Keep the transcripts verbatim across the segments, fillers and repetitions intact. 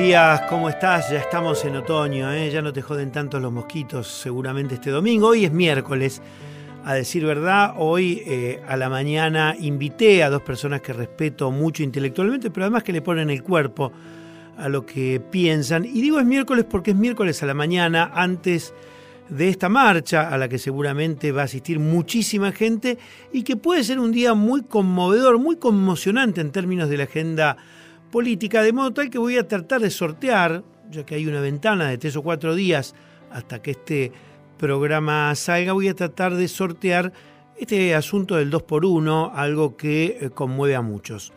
días, ¿cómo estás? Ya estamos en otoño, ¿eh? Ya no te joden tanto los mosquitos seguramente este domingo. Hoy es miércoles, a decir verdad. Hoy eh, a la mañana invité a dos personas que respeto mucho intelectualmente, pero además que le ponen el cuerpo a lo que piensan. Y digo es miércoles porque es miércoles a la mañana antes de esta marcha a la que seguramente va a asistir muchísima gente y que puede ser un día muy conmovedor, muy conmocionante en términos de la agenda política, de modo tal que voy a tratar de sortear, ya que hay una ventana de tres o cuatro días hasta que este programa salga, voy a tratar de sortear este asunto del dos por uno, algo que conmueve a muchos.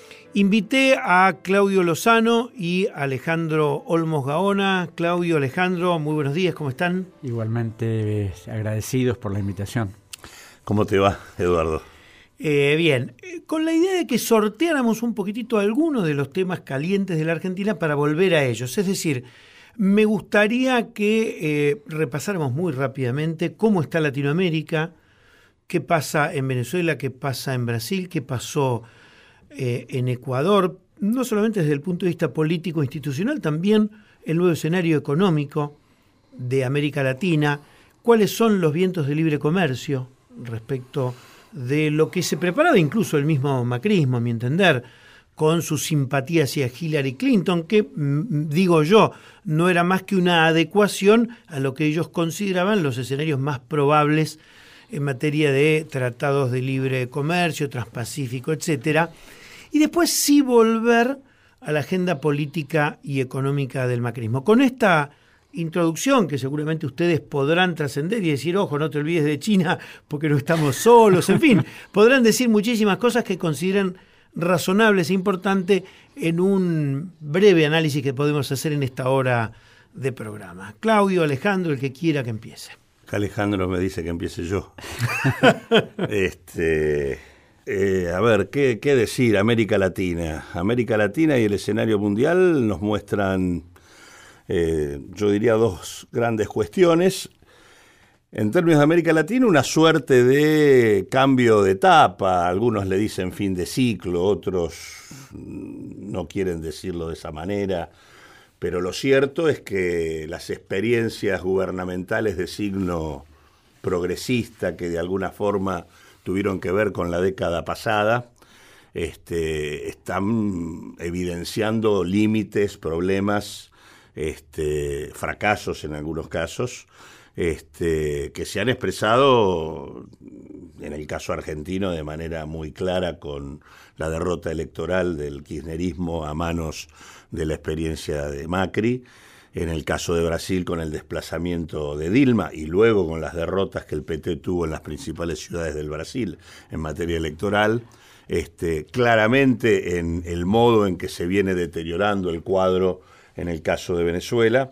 Invité a Claudio Lozano y Alejandro Olmos Gaona. Claudio, Alejandro, muy buenos días, ¿cómo están? Igualmente agradecidos por la invitación. ¿Cómo te va, Eduardo? Eh, bien, con la idea de que sorteáramos un poquitito algunos de los temas calientes de la Argentina para volver a ellos. Es decir, me gustaría que eh, repasáramos muy rápidamente cómo está Latinoamérica, qué pasa en Venezuela, qué pasa en Brasil, qué pasó eh, en Ecuador, no solamente desde el punto de vista político e institucional, también el nuevo escenario económico de América Latina, cuáles son los vientos de libre comercio respecto de lo que se preparaba incluso el mismo macrismo, a mi entender, con su simpatía hacia Hillary Clinton, que, digo yo, no era más que una adecuación a lo que ellos consideraban los escenarios más probables en materia de tratados de libre comercio, transpacífico, etcétera. Y después sí volver a la agenda política y económica del macrismo. Con esta introducción que seguramente ustedes podrán trascender y decir, ojo, no te olvides de China porque no estamos solos, en fin, podrán decir muchísimas cosas que consideran razonables e importantes en un breve análisis que podemos hacer en esta hora de programa. Claudio, Alejandro, el que quiera que empiece. Alejandro me dice que empiece yo. este, eh, a ver, ¿qué, ¿qué decir? América Latina. América Latina y el escenario mundial nos muestran, Eh, yo diría, dos grandes cuestiones. En términos de América Latina, una suerte de cambio de etapa. Algunos le dicen fin de ciclo, otros no quieren decirlo de esa manera. Pero lo cierto es que las experiencias gubernamentales de signo progresista que de alguna forma tuvieron que ver con la década pasada, este, están evidenciando límites, problemas, Este, fracasos en algunos casos, este, que se han expresado en el caso argentino de manera muy clara con la derrota electoral del kirchnerismo a manos de la experiencia de Macri, en el caso de Brasil con el desplazamiento de Dilma y luego con las derrotas que el P T tuvo en las principales ciudades del Brasil en materia electoral. Este, claramente en el modo en que se viene deteriorando el cuadro en el caso de Venezuela,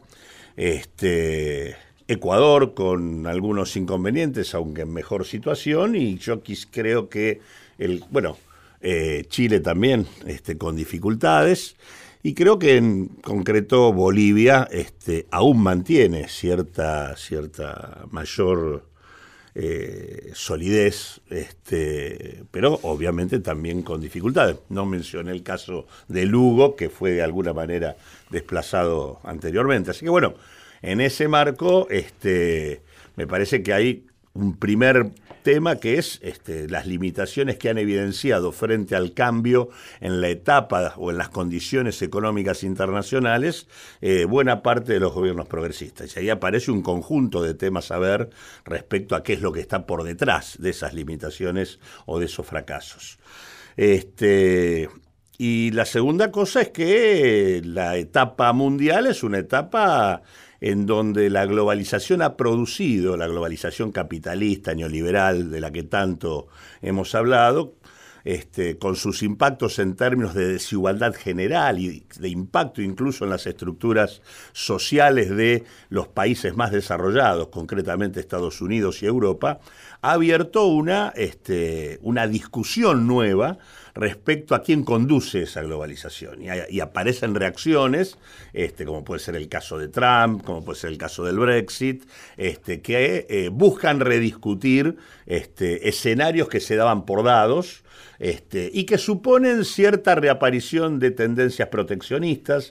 este, Ecuador con algunos inconvenientes, aunque en mejor situación, y yo quis, creo que, el, bueno, eh, Chile también este, con dificultades, y creo que en concreto Bolivia este, aún mantiene cierta, cierta mayor Eh, solidez, este, pero obviamente también con dificultades. No mencioné el caso de Lugo, que fue de alguna manera desplazado anteriormente. Así que bueno, en ese marco este, me parece que hay un primer tema que es este, las limitaciones que han evidenciado frente al cambio en la etapa o en las condiciones económicas internacionales eh, buena parte de los gobiernos progresistas. Y ahí aparece un conjunto de temas a ver respecto a qué es lo que está por detrás de esas limitaciones o de esos fracasos. Este, y la segunda cosa es que la etapa mundial es una etapa en donde la globalización ha producido, la globalización capitalista, neoliberal, de la que tanto hemos hablado, este, con sus impactos en términos de desigualdad general y de impacto incluso en las estructuras sociales de los países más desarrollados, concretamente Estados Unidos y Europa, ha abierto una, este, una discusión nueva respecto a quién conduce esa globalización. Y, y aparecen reacciones, este, como puede ser el caso de Trump, como puede ser el caso del Brexit, este, que eh, buscan rediscutir este, escenarios que se daban por dados, este, y que suponen cierta reaparición de tendencias proteccionistas,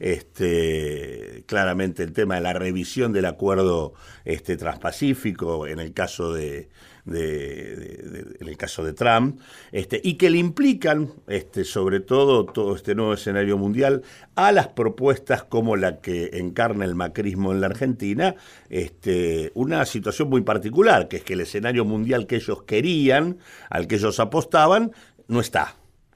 este, claramente el tema de la revisión del acuerdo este, transpacífico en el caso de, de, de, de en el caso de Trump, este, y que le implican, este, sobre todo, todo este nuevo escenario mundial a las propuestas como la que encarna el macrismo en la Argentina, este, una situación muy particular, que es que el escenario mundial que ellos querían, al que ellos apostaban, no está.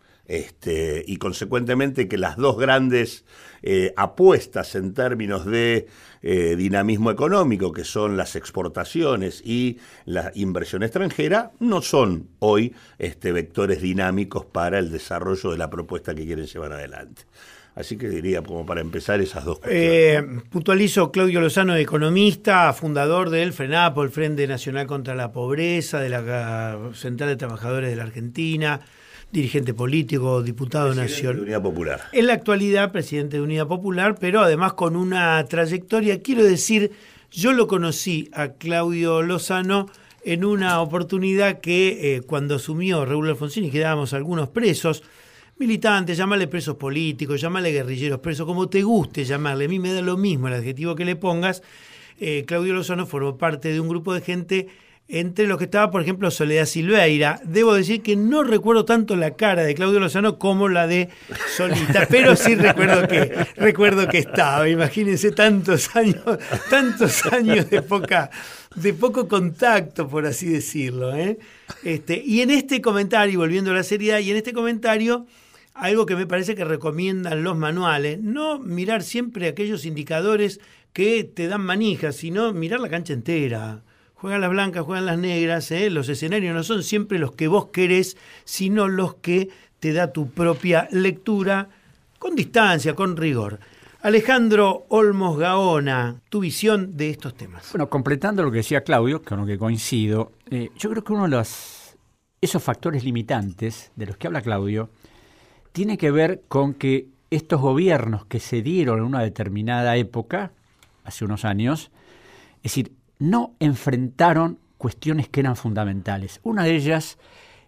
Este, y consecuentemente que las dos grandes eh, apuestas en términos de eh, dinamismo económico, que son las exportaciones y la inversión extranjera, no son hoy este, vectores dinámicos para el desarrollo de la propuesta que quieren llevar adelante. Así que diría, como para empezar, esas dos cuestiones. Eh, puntualizo, Claudio Lozano, economista, fundador del FRENAPO, el Frente Nacional contra la Pobreza, de la Central de Trabajadores de la Argentina, dirigente político, diputado nacional. De Unidad Popular. En la actualidad, presidente de Unidad Popular, pero además con una trayectoria, quiero decir, yo lo conocí a Claudio Lozano en una oportunidad que eh, cuando asumió Raúl Alfonsín y quedábamos algunos presos, militantes, llamarle presos políticos, llamarle guerrilleros presos, como te guste llamarle, a mí me da lo mismo el adjetivo que le pongas. eh, Claudio Lozano formó parte de un grupo de gente entre los que estaba, por ejemplo, Soledad Silveira. Debo decir que no recuerdo tanto la cara de Claudio Lozano como la de Solita, pero sí recuerdo que recuerdo que estaba. Imagínense tantos años, tantos años de poca, de poco contacto, por así decirlo, ¿eh? Este, y en este comentario, volviendo a la seriedad, y en este comentario, algo que me parece que recomiendan los manuales, no mirar siempre aquellos indicadores que te dan manijas, sino mirar la cancha entera. Juegan las blancas, juegan las negras, ¿eh? Los escenarios no son siempre los que vos querés, sino los que te da tu propia lectura, con distancia, con rigor. Alejandro Olmos Gaona, tu visión de estos temas. Bueno, completando lo que decía Claudio, con lo que coincido, eh, yo creo que uno de los, esos factores limitantes de los que habla Claudio tiene que ver con que estos gobiernos que se dieron en una determinada época, hace unos años, es decir, no enfrentaron cuestiones que eran fundamentales. Una de ellas,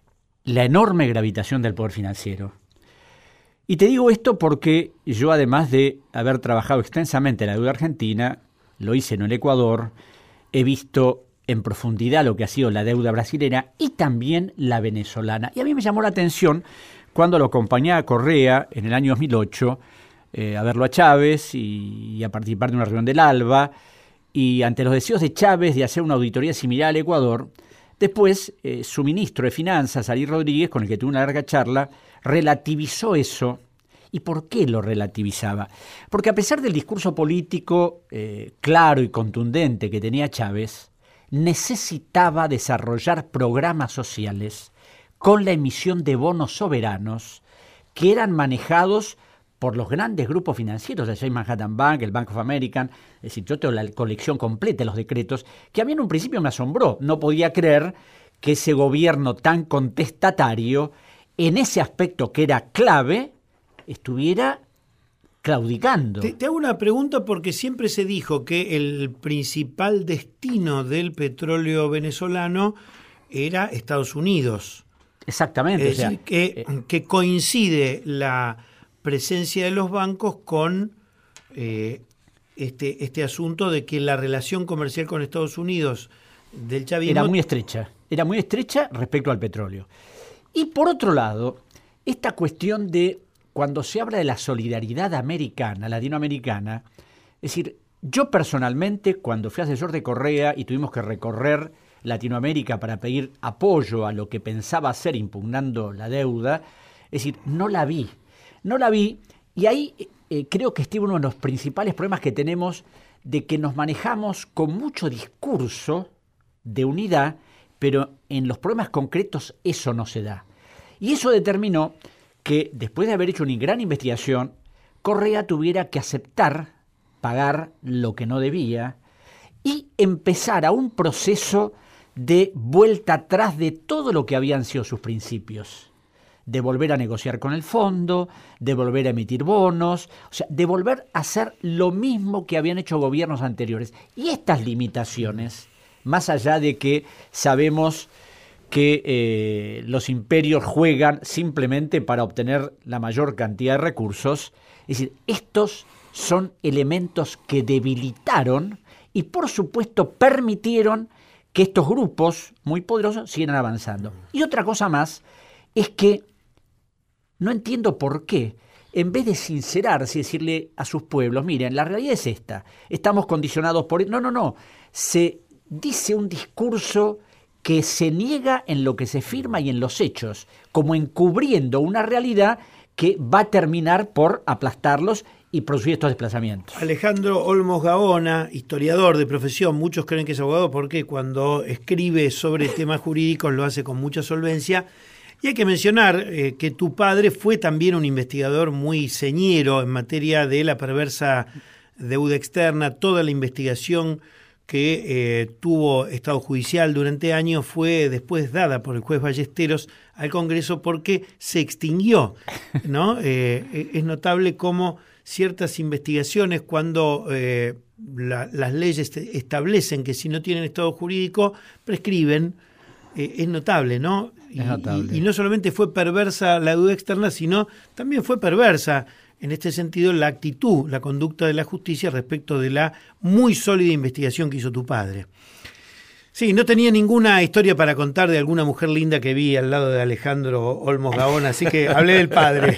la enorme gravitación del poder financiero. Y te digo esto porque yo, además de haber trabajado extensamente en la deuda argentina, lo hice en el Ecuador, he visto en profundidad lo que ha sido la deuda brasileña y también la venezolana. Y a mí me llamó la atención cuando lo acompañé a Correa en el año dos mil ocho, eh, a verlo a Chávez y, y a participar de una reunión del ALBA, y ante los deseos de Chávez de hacer una auditoría similar al Ecuador, después eh, su ministro de Finanzas, Ari Rodríguez, con el que tuve una larga charla, relativizó eso. ¿Y por qué lo relativizaba? Porque a pesar del discurso político eh, claro y contundente que tenía Chávez, necesitaba desarrollar programas sociales con la emisión de bonos soberanos que eran manejados por los grandes grupos financieros, el Chase Manhattan Bank, el Bank of America. Es decir, yo tengo la colección completa de los decretos, que a mí en un principio me asombró. No podía creer que ese gobierno tan contestatario, en ese aspecto que era clave, estuviera claudicando. Te, te hago una pregunta porque siempre se dijo que el principal destino del petróleo venezolano era Estados Unidos. Exactamente. Es decir, o sea, que, eh, que coincide la presencia de los bancos con eh, este, este asunto de que la relación comercial con Estados Unidos del chavismo era muy estrecha, era muy estrecha respecto al petróleo. Y por otro lado, esta cuestión de cuando se habla de la solidaridad americana, latinoamericana, es decir, yo personalmente cuando fui asesor de Correa y tuvimos que recorrer Latinoamérica para pedir apoyo a lo que pensaba hacer impugnando la deuda, es decir, no la vi. No la vi, y ahí eh, creo que este es uno de los principales problemas que tenemos, de que nos manejamos con mucho discurso de unidad, pero en los problemas concretos eso no se da. Y eso determinó que, después de haber hecho una gran investigación, Correa tuviera que aceptar pagar lo que no debía y empezar a un proceso de vuelta atrás de todo lo que habían sido sus principios. De volver a negociar con el fondo, de volver a emitir bonos, o sea, de volver a hacer lo mismo que habían hecho gobiernos anteriores. Y estas limitaciones, más allá de que sabemos que eh, los imperios juegan simplemente para obtener la mayor cantidad de recursos, es decir, estos son elementos que debilitaron y, por supuesto, permitieron que estos grupos muy poderosos siguieran avanzando. Y otra cosa más es que no entiendo por qué, en vez de sincerarse y decirle a sus pueblos, miren, la realidad es esta, estamos condicionados por... No, no, no, se dice un discurso que se niega en lo que se firma y en los hechos, como encubriendo una realidad que va a terminar por aplastarlos y producir estos desplazamientos. Alejandro Olmos Gaona, historiador de profesión, muchos creen que es abogado porque cuando escribe sobre temas jurídicos lo hace con mucha solvencia. Y hay que mencionar eh, que tu padre fue también un investigador muy señero en materia de la perversa deuda externa. Toda la investigación que eh, tuvo Estado Judicial durante años fue después dada por el juez Ballesteros al Congreso porque se extinguió, ¿no? Eh, es notable cómo ciertas investigaciones, cuando eh, la, las leyes establecen que si no tienen estado jurídico, prescriben, eh, es notable, ¿no? Y, es notable. Y, y no solamente fue perversa la deuda externa, sino también fue perversa, en este sentido, la actitud, la conducta de la justicia respecto de la muy sólida investigación que hizo tu padre. Sí, no tenía ninguna historia para contar de alguna mujer linda que vi al lado de Alejandro Olmos Gaona, así que hablé del padre.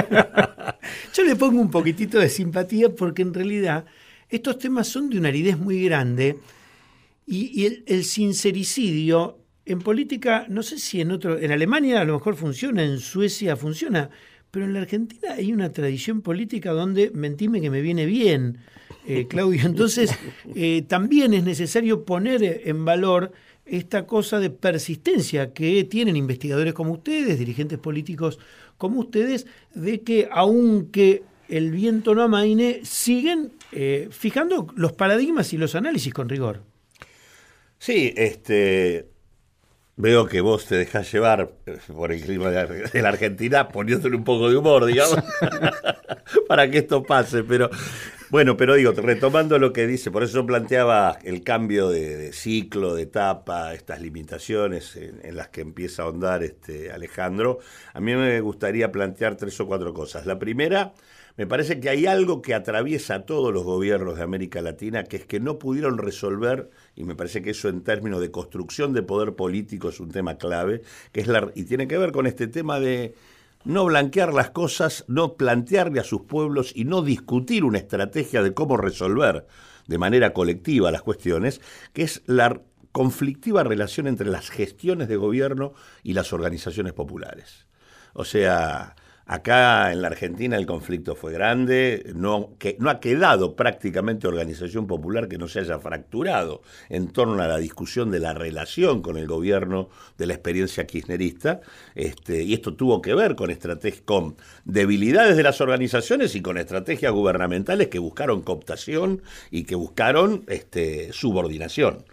Yo le pongo un poquitito de simpatía porque en realidad estos temas son de una aridez muy grande y, y el, el sincericidio en política, no sé si en otro, en Alemania a lo mejor funciona, en Suecia funciona, pero en la Argentina hay una tradición política donde mentime que me viene bien, eh, Claudio. Entonces eh, también es necesario poner en valor esta cosa de persistencia que tienen investigadores como ustedes, dirigentes políticos como ustedes, de que aunque el viento no amaine, siguen eh, fijando los paradigmas y los análisis con rigor. Sí, este, veo que vos te dejás llevar por el clima de, de la Argentina, poniéndole un poco de humor, digamos, para que esto pase, pero... Bueno, pero digo, retomando lo que dice, por eso planteaba el cambio de, de ciclo, de etapa, estas limitaciones en, en las que empieza a ahondar este Alejandro, a mí me gustaría plantear tres o cuatro cosas. La primera, me parece que hay algo que atraviesa a todos los gobiernos de América Latina, que es que no pudieron resolver, y me parece que eso en términos de construcción de poder político es un tema clave, que es la, y tiene que ver con este tema de no blanquear las cosas, no plantearle a sus pueblos y no discutir una estrategia de cómo resolver de manera colectiva las cuestiones, que es la conflictiva relación entre las gestiones de gobierno y las organizaciones populares. O sea, acá en la Argentina el conflicto fue grande, no, que, no ha quedado prácticamente organización popular que no se haya fracturado en torno a la discusión de la relación con el gobierno de la experiencia kirchnerista, este, y esto tuvo que ver con, estrateg- con debilidades de las organizaciones y con estrategias gubernamentales que buscaron cooptación y que buscaron este, subordinación.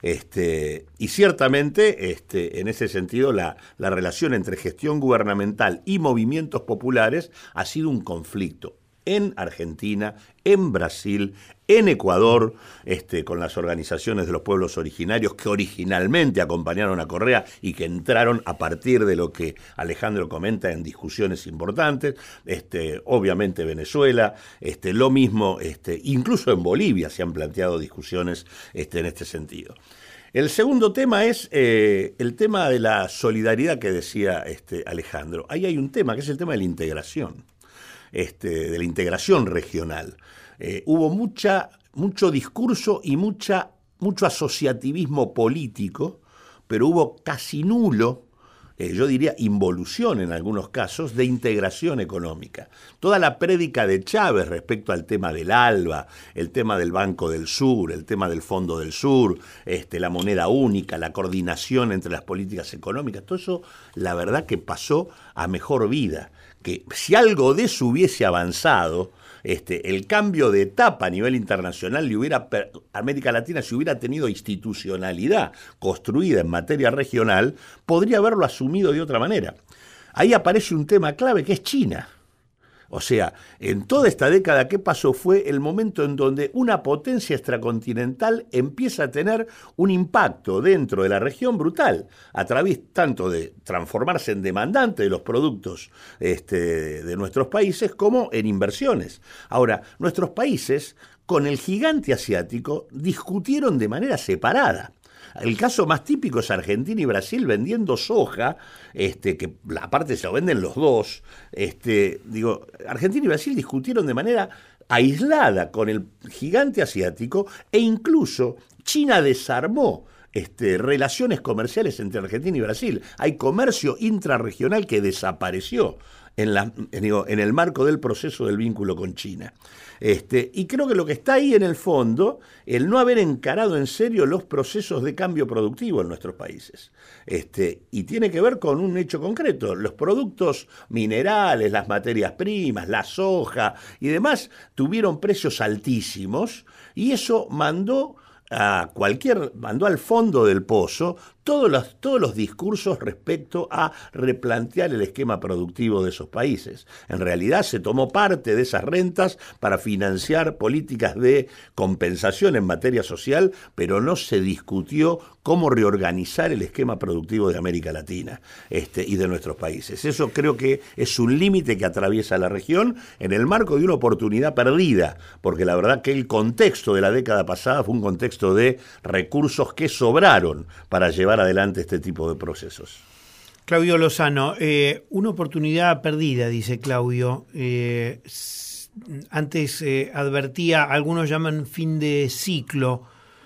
Este, y ciertamente, este, en ese sentido, la, la relación entre gestión gubernamental y movimientos populares ha sido un conflicto en Argentina, en Brasil, en Ecuador, este, con las organizaciones de los pueblos originarios que originalmente acompañaron a Correa y que entraron a partir de lo que Alejandro comenta en discusiones importantes, este, obviamente Venezuela, este, lo mismo, este, incluso en Bolivia se han planteado discusiones este, en este sentido. El segundo tema es eh, el tema de la solidaridad que decía este, Alejandro. Ahí hay un tema que es el tema de la integración, este, de la integración regional. Eh, hubo mucha, mucho discurso y mucha, mucho asociativismo político, pero hubo casi nulo, eh, yo diría involución en algunos casos, de integración económica. Toda la prédica de Chávez respecto al tema del ALBA, el tema del Banco del Sur, el tema del Fondo del Sur, este, la moneda única, la coordinación entre las políticas económicas, todo eso la verdad que pasó a mejor vida. Que si algo de eso hubiese avanzado, este, el cambio de etapa a nivel internacional, le hubiera, América Latina, si hubiera tenido institucionalidad construida en materia regional, podría haberlo asumido de otra manera. Ahí aparece un tema clave que es China. O sea, en toda esta década, ¿qué pasó? Fue el momento en donde una potencia extracontinental empieza a tener un impacto dentro de la región brutal, a través tanto de transformarse en demandante de los productos este, de nuestros países, como en inversiones. Ahora, nuestros países, con el gigante asiático, discutieron de manera separada. El caso más típico es Argentina y Brasil vendiendo soja, este, que aparte se lo venden los dos. Este, digo, Argentina y Brasil discutieron de manera aislada con el gigante asiático, e incluso China desarmó Este, relaciones comerciales entre Argentina y Brasil. Hay comercio intrarregional que desapareció en, la, en, digo, en el marco del proceso del vínculo con China. Este, y creo que lo que está ahí en el fondo, el no haber encarado en serio los procesos de cambio productivo en nuestros países. Este, y tiene que ver con un hecho concreto. Los productos minerales, las materias primas, la soja y demás tuvieron precios altísimos, y eso mandó a cualquier, mandó al fondo del pozo todos los, todos los discursos respecto a replantear el esquema productivo de esos países. En realidad se tomó parte de esas rentas para financiar políticas de compensación en materia social, pero no se discutió cómo reorganizar el esquema productivo de América Latina este, y de nuestros países. Eso creo que es un límite que atraviesa la región en el marco de una oportunidad perdida, porque la verdad que el contexto de la década pasada fue un contexto de recursos que sobraron para llevar adelante este tipo de procesos. Claudio Lozano, eh, una oportunidad perdida, dice Claudio. Eh, antes eh, advertía, algunos llaman fin de ciclo.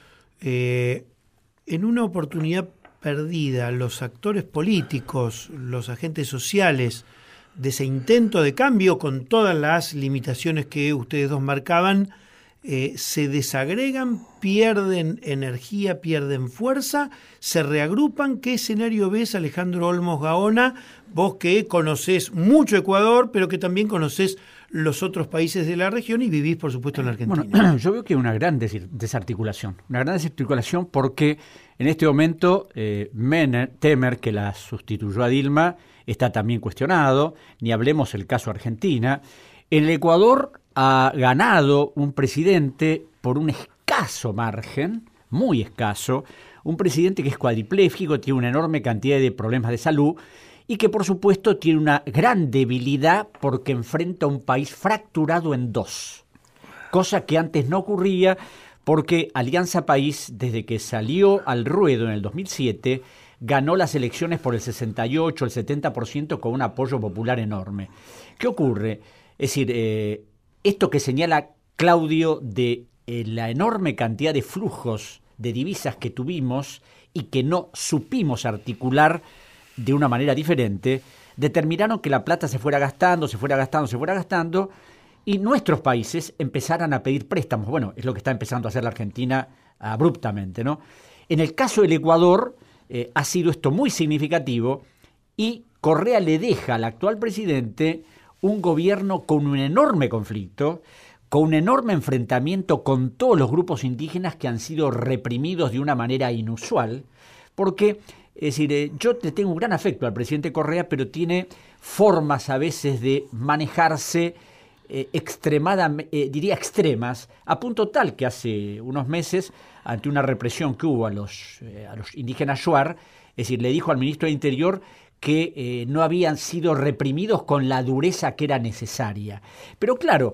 Eh, en una oportunidad perdida, los actores políticos, los agentes sociales de ese intento de cambio, con todas las limitaciones que ustedes dos marcaban, Eh, se desagregan, pierden energía, pierden fuerza, se reagrupan. ¿Qué escenario ves, Alejandro Olmos Gaona? Vos que conocés mucho Ecuador, pero que también conocés los otros países de la región y vivís, por supuesto, en la Argentina. Bueno, yo veo que hay una gran des- desarticulación, una gran desarticulación porque en este momento eh, Menem, Temer, que la sustituyó a Dilma, está también cuestionado, ni hablemos del caso Argentina. En el Ecuador ha ganado un presidente por un escaso margen, muy escaso, un presidente que es cuadripléjico, tiene una enorme cantidad de problemas de salud y que por supuesto tiene una gran debilidad porque enfrenta a un país fracturado en dos, cosa que antes no ocurría porque Alianza País, desde que salió al ruedo en el dos mil siete, ganó las elecciones por el sesenta y ocho, el setenta por ciento con un apoyo popular enorme. ¿Qué ocurre? Es decir, eh, esto que señala Claudio de eh, la enorme cantidad de flujos de divisas que tuvimos y que no supimos articular de una manera diferente, determinaron que la plata se fuera gastando, se fuera gastando, se fuera gastando, y nuestros países empezaran a pedir préstamos. Bueno, es lo que está empezando a hacer la Argentina abruptamente, ¿no? En el caso del Ecuador eh, ha sido esto muy significativo, y Correa le deja al actual presidente un gobierno con un enorme conflicto, con un enorme enfrentamiento con todos los grupos indígenas que han sido reprimidos de una manera inusual, porque, es decir, eh, yo le tengo un gran afecto al presidente Correa, pero tiene formas a veces de manejarse eh, extremadamente, eh, diría extremas, a punto tal que hace unos meses, ante una represión que hubo a los, eh, a los indígenas Shuar, es decir, le dijo al ministro de Interior que eh, no habían sido reprimidos con la dureza que era necesaria. Pero claro,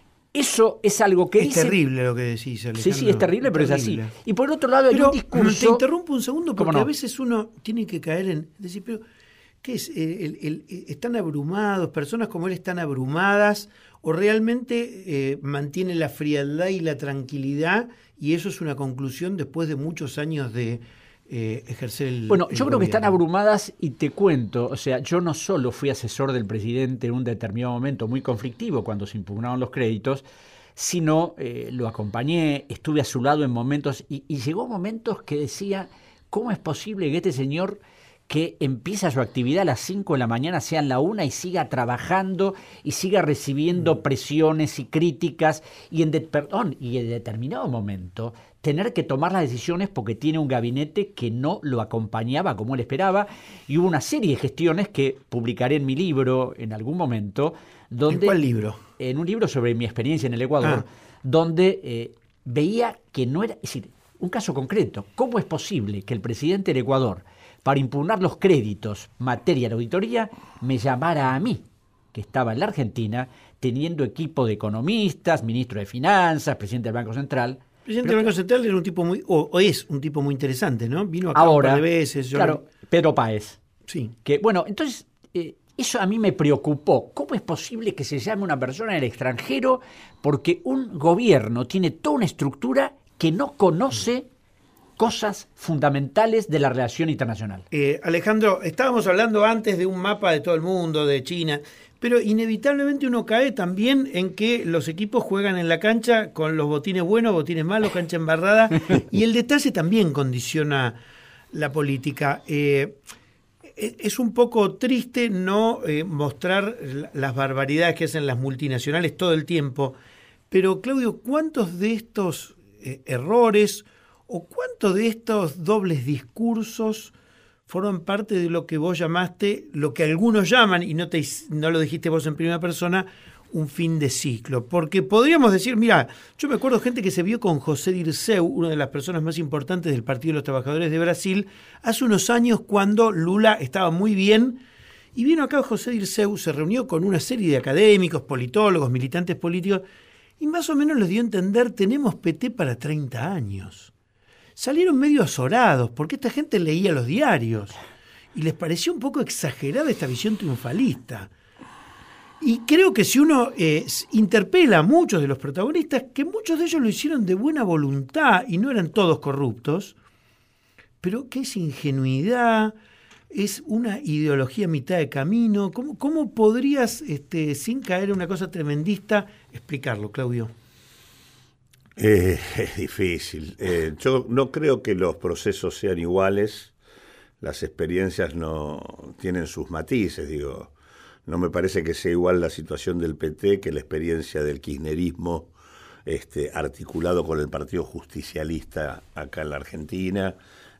eso es algo que es dice... terrible lo que decís, Alejandro. Sí, sí, es terrible, es pero terrible. Es así. Y por otro lado hay pero, un discurso... Te interrumpo un segundo, porque no? a veces uno tiene que caer en... decir, pero ¿qué es? El, el, el, ¿Están abrumados? ¿Personas como él están abrumadas? ¿O realmente eh, mantiene la frialdad y la tranquilidad? Y eso es una conclusión después de muchos años de... Eh, ejercer el Bueno, el yo creo gobierno. que están abrumadas, y te cuento, o sea, yo no solo fui asesor del presidente en un determinado momento muy conflictivo cuando se impugnaron los créditos, sino eh, lo acompañé, estuve a su lado en momentos, y, y llegó momentos que decía, ¿cómo es posible que este señor, que empieza su actividad a las cinco de la mañana, sean la una, y siga trabajando y siga recibiendo presiones y críticas y en, de, perdón, y en determinado momento tener que tomar las decisiones porque tiene un gabinete que no lo acompañaba como él esperaba, y hubo una serie de gestiones que publicaré en mi libro en algún momento. Donde, ¿En cuál libro? En un libro sobre mi experiencia en el Ecuador, ah. donde eh, veía que no era, es decir, un caso concreto, ¿cómo es posible que el presidente del Ecuador, para impugnar los créditos materia de auditoría, me llamara a mí, que estaba en la Argentina, teniendo equipo de economistas, ministro de Finanzas, presidente del Banco Central? El presidente del Banco Central era un tipo muy, o, o es un tipo muy interesante, ¿no? Vino acá ahora, un par de veces. Yo claro, lo... Pedro Páez. Sí. Que, bueno, entonces, eh, eso a mí me preocupó. ¿Cómo es posible que se llame una persona en el extranjero? Porque un gobierno tiene toda una estructura que no conoce cosas fundamentales de la relación internacional. Eh, Alejandro, estábamos hablando antes de un mapa de todo el mundo, de China, pero inevitablemente uno cae también en que los equipos juegan en la cancha con los botines buenos, botines malos, cancha embarrada, y el detalle también condiciona la política. Eh, es un poco triste no eh, mostrar las barbaridades que hacen las multinacionales todo el tiempo, pero Claudio, ¿cuántos de estos eh, errores o cuántos de estos dobles discursos forman parte de lo que vos llamaste, lo que algunos llaman, y no, te, no lo dijiste vos en primera persona, un fin de ciclo? Porque podríamos decir, mira, yo me acuerdo gente que se vio con José Dirceu, una de las personas más importantes del Partido de los Trabajadores de Brasil, hace unos años cuando Lula estaba muy bien, y vino acá José Dirceu, se reunió con una serie de académicos, politólogos, militantes políticos, y más o menos les dio a entender, tenemos P T para treinta años. Salieron medio azorados, porque esta gente leía los diarios, y les pareció un poco exagerada esta visión triunfalista. Y creo que si uno eh, interpela a muchos de los protagonistas, que muchos de ellos lo hicieron de buena voluntad y no eran todos corruptos, pero que es ingenuidad, es una ideología a mitad de camino. ¿Cómo, cómo podrías, este, sin caer en una cosa tremendista, explicarlo, Claudio? Eh, es difícil. Eh, yo no creo que los procesos sean iguales, las experiencias no tienen sus matices, digo. No me parece que sea igual la situación del P T que la experiencia del kirchnerismo este, articulado con el Partido Justicialista acá en la Argentina,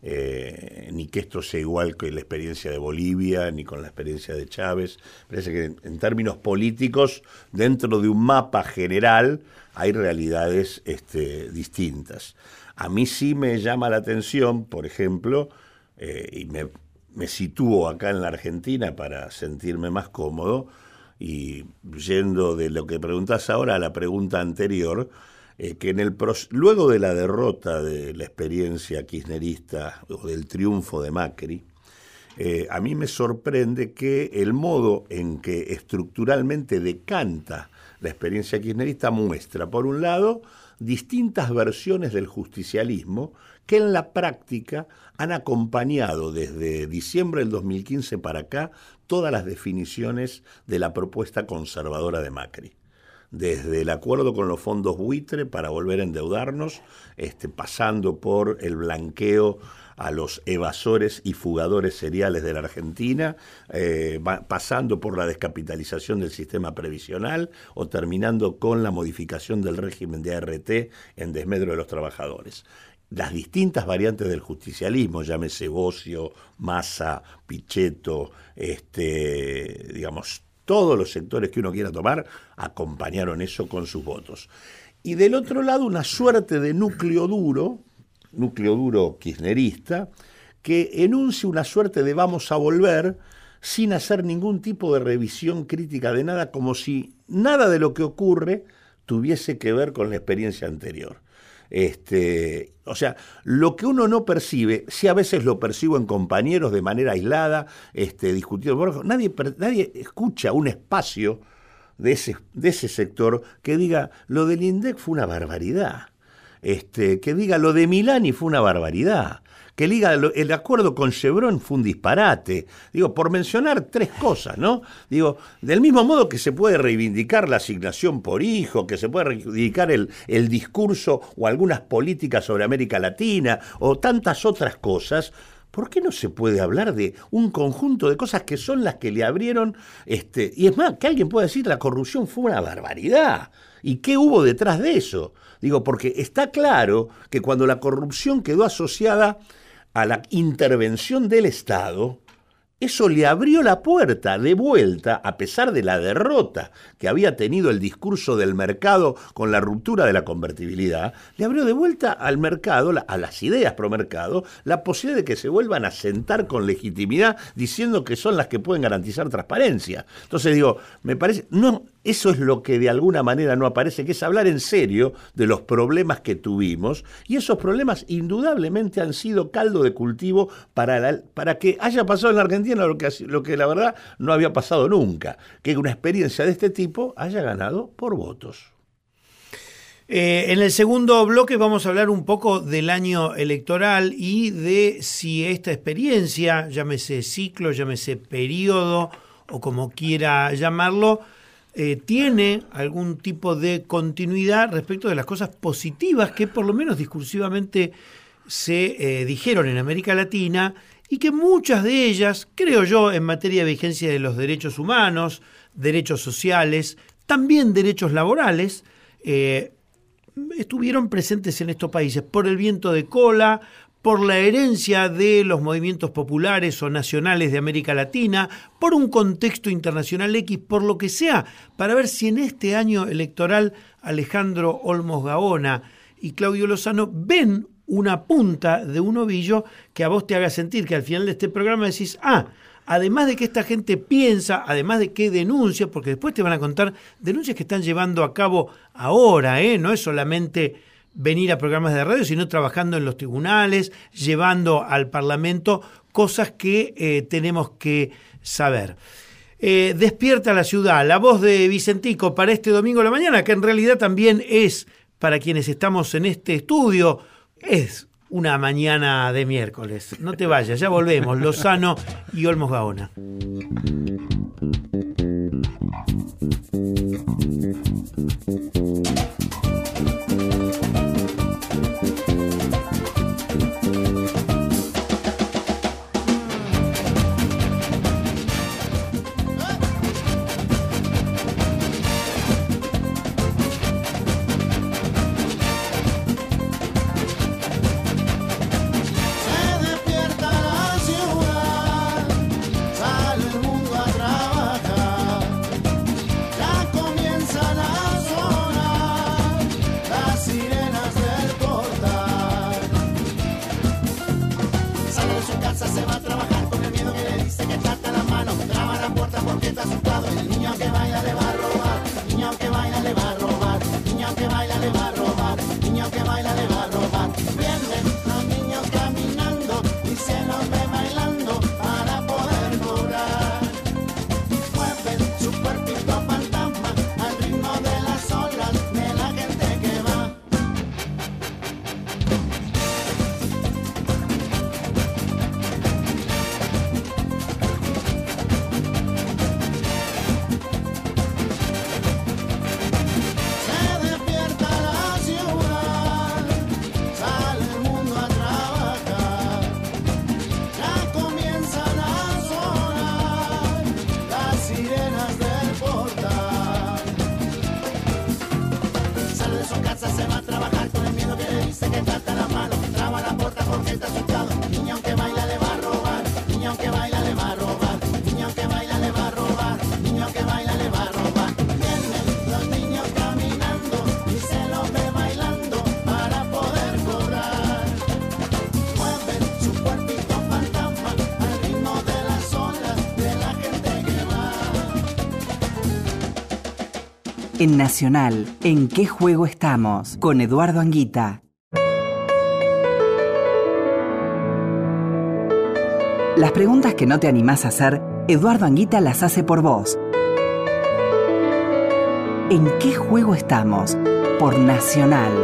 eh, ni que esto sea igual que la experiencia de Bolivia, ni con la experiencia de Chávez. Parece que en, en términos políticos, dentro de un mapa general, hay realidades este, distintas. A mí sí me llama la atención, por ejemplo, eh, y me... me sitúo acá en la Argentina para sentirme más cómodo, y yendo de lo que preguntás ahora a la pregunta anterior, eh, que en el luego de la derrota de la experiencia kirchnerista o del triunfo de Macri, eh, a mí me sorprende que el modo en que estructuralmente decanta la experiencia kirchnerista muestra, por un lado, distintas versiones del justicialismo que en la práctica han acompañado desde diciembre del dos mil quince para acá todas las definiciones de la propuesta conservadora de Macri. Desde el acuerdo con los fondos buitre para volver a endeudarnos, este, pasando por el blanqueo a los evasores y fugadores seriales de la Argentina, eh, va, pasando por la descapitalización del sistema previsional o terminando con la modificación del régimen de A R T en desmedro de los trabajadores. Las distintas variantes del justicialismo, llámese Bocio, Massa, Pichetto, este, digamos, todos los sectores que uno quiera tomar, acompañaron eso con sus votos. Y del otro lado, una suerte de núcleo duro, núcleo duro kirchnerista, que enuncia una suerte de vamos a volver sin hacer ningún tipo de revisión crítica de nada, como si nada de lo que ocurre tuviese que ver con la experiencia anterior. Este, o sea, lo que uno no percibe, sí a veces lo percibo en compañeros de manera aislada, este, discutiendo, nadie, nadie escucha un espacio de ese, de ese sector que diga, lo del INDEC fue una barbaridad, este, que diga, lo de Milani fue una barbaridad, que diga, lo, el acuerdo con Chevron fue un disparate, digo, por mencionar tres cosas, ¿no? Digo, del mismo modo que se puede reivindicar la asignación por hijo, que se puede reivindicar el, el discurso o algunas políticas sobre América Latina, o tantas otras cosas, ¿por qué no se puede hablar de un conjunto de cosas que son las que le abrieron, este, y es más, que alguien pueda decir la corrupción fue una barbaridad? ¿Y qué hubo detrás de eso? Digo, porque está claro que cuando la corrupción quedó asociada a la intervención del Estado, eso le abrió la puerta de vuelta, a pesar de la derrota que había tenido el discurso del mercado con la ruptura de la convertibilidad, le abrió de vuelta al mercado, a las ideas pro mercado, la posibilidad de que se vuelvan a sentar con legitimidad diciendo que son las que pueden garantizar transparencia. Entonces digo, me parece, no, eso es lo que de alguna manera no aparece, que es hablar en serio de los problemas que tuvimos, y esos problemas indudablemente han sido caldo de cultivo para, la, para que haya pasado en la Argentina lo que, lo que la verdad no había pasado nunca, que una experiencia de este tipo haya ganado por votos. Eh, en el segundo bloque vamos a hablar un poco del año electoral y de si esta experiencia, llámese ciclo, llámese periodo o como quiera llamarlo, eh, tiene algún tipo de continuidad respecto de las cosas positivas que por lo menos discursivamente se eh, dijeron en América Latina, y que muchas de ellas, creo yo, en materia de vigencia de los derechos humanos, derechos sociales, también derechos laborales, eh, estuvieron presentes en estos países por el viento de cola, por la herencia de los movimientos populares o nacionales de América Latina, por un contexto internacional X, por lo que sea, para ver si en este año electoral Alejandro Olmos Gaona y Claudio Lozano ven una punta de un ovillo que a vos te haga sentir que al final de este programa decís, ah, además de que esta gente piensa, además de que denuncia, porque después te van a contar denuncias que están llevando a cabo ahora, ¿eh? No es solamente venir a programas de radio, sino trabajando en los tribunales, llevando al Parlamento cosas que eh, tenemos que saber. Eh, despierta la ciudad, la voz de Vicentico para este domingo a la mañana, que en realidad también es, para quienes estamos en este estudio, es una mañana de miércoles. No te vayas, ya volvemos. Lozano y Olmos Gaona. En Nacional, ¿en qué juego estamos? Con Eduardo Anguita. Las preguntas que no te animás a hacer, Eduardo Anguita las hace por vos. ¿En qué juego estamos? Por Nacional.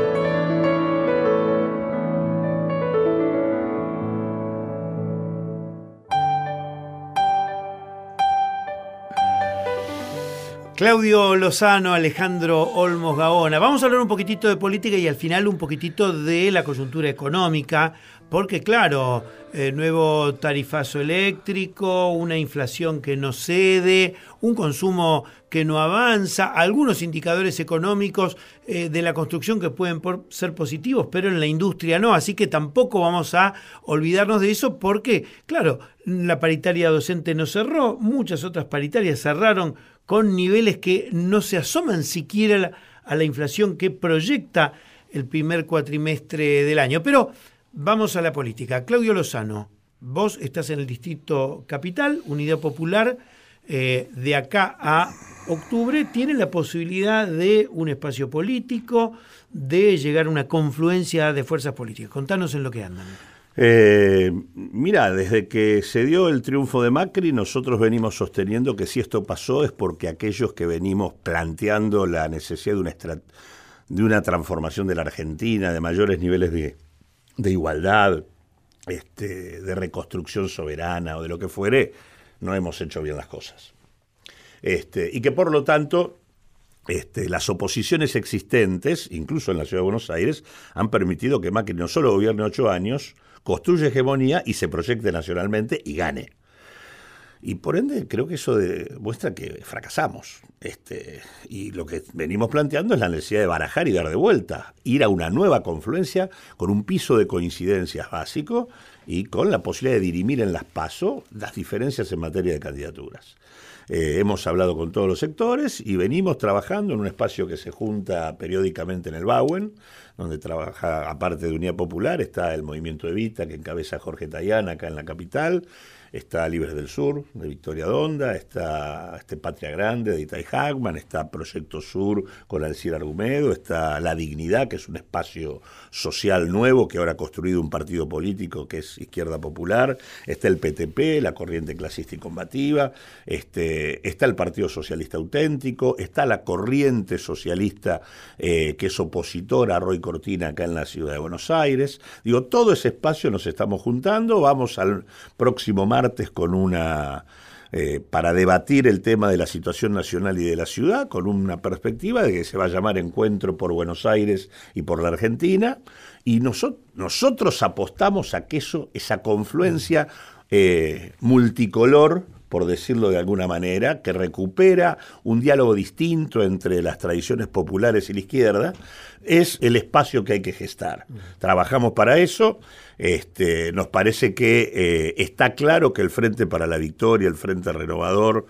Claudio Lozano, Alejandro Olmos Gaona. Vamos a hablar un poquitito de política y al final un poquitito de la coyuntura económica, porque claro, eh, nuevo tarifazo eléctrico, una inflación que no cede, un consumo que no avanza, algunos indicadores económicos eh, de la construcción que pueden por ser positivos, pero en la industria no, así que tampoco vamos a olvidarnos de eso porque, claro, la paritaria docente no cerró, muchas otras paritarias cerraron con niveles que no se asoman siquiera a la, a la inflación que proyecta el primer cuatrimestre del año. Pero vamos a la política. Claudio Lozano, vos estás en el Distrito Capital, Unidad Popular, eh, de acá a octubre, tiene la posibilidad de un espacio político, de llegar a una confluencia de fuerzas políticas. Contanos en lo que andan. Eh, mira, desde que se dio el triunfo de Macri, nosotros venimos sosteniendo que si esto pasó es porque aquellos que venimos planteando la necesidad de una, estra- de una transformación de la Argentina, de mayores niveles de, de igualdad, este, de reconstrucción soberana o de lo que fuere, no hemos hecho bien las cosas. Este, y que por lo tanto este, las oposiciones existentes, incluso en la Ciudad de Buenos Aires, han permitido que Macri no solo gobierne ocho años, construye hegemonía y se proyecte nacionalmente y gane. Y por ende creo que eso demuestra que fracasamos. Este, y lo que venimos planteando es la necesidad de barajar y dar de vuelta, ir a una nueva confluencia con un piso de coincidencias básico y con la posibilidad de dirimir en las PASO las diferencias en materia de candidaturas. Eh, hemos hablado con todos los sectores y venimos trabajando en un espacio que se junta periódicamente en el Bauen, donde trabaja, aparte de Unidad Popular, está el Movimiento Evita, que encabeza Jorge Tayana acá en la capital, está Libres del Sur, de Victoria Donda, está este Patria Grande, de Itay Hagman, está Proyecto Sur con Alcira Argumedo, está La Dignidad, que es un espacio social nuevo que ahora ha construido un partido político que es Izquierda Popular, está el P T P, la Corriente Clasista y Combativa, este, está el Partido Socialista Auténtico, está la Corriente Socialista eh, que es opositora a Roy Cortina acá en la Ciudad de Buenos Aires. Digo, todo ese espacio nos estamos juntando, vamos al próximo martes con una eh, para debatir el tema de la situación nacional y de la ciudad, con una perspectiva de que se va a llamar Encuentro por Buenos Aires y por la Argentina, y nosotros, nosotros apostamos a que eso, esa confluencia eh, multicolor, por decirlo de alguna manera, que recupera un diálogo distinto entre las tradiciones populares y la izquierda, es el espacio que hay que gestar. Trabajamos para eso, este, nos parece que eh, está claro que el Frente para la Victoria, el Frente Renovador,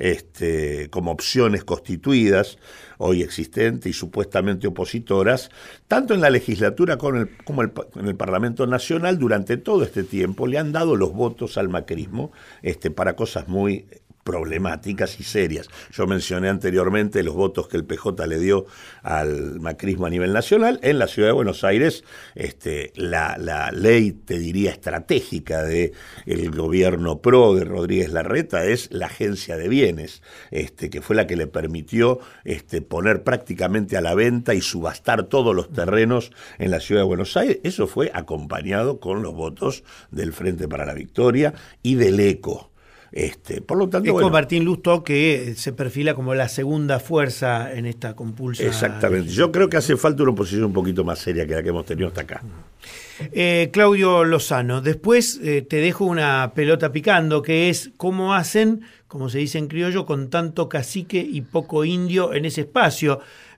este, como opciones constituidas, hoy existentes y supuestamente opositoras, tanto en la legislatura como en el, como el, en el Parlamento Nacional, durante todo este tiempo le han dado los votos al macrismo este, para cosas muy problemáticas y serias. Yo mencioné anteriormente los votos que el P J le dio al macrismo a nivel nacional. En la Ciudad de Buenos Aires, este, la, la ley, te diría, estratégica de el gobierno PRO de Rodríguez Larreta es la agencia de bienes, este, que fue la que le permitió este, poner prácticamente a la venta y subastar todos los terrenos en la Ciudad de Buenos Aires. Eso fue acompañado con los votos del Frente para la Victoria y del ECO. Este, por lo tanto, es bueno, con Martín Lustó, que se perfila como la segunda fuerza en esta compulsa. Exactamente. Yo creo que hace falta una oposición un poquito más seria que la que hemos tenido hasta acá. Eh, Claudio Lozano, después eh, te dejo una pelota picando, que es cómo hacen, como se dice en criollo, con tanto cacique y poco indio en ese espacio.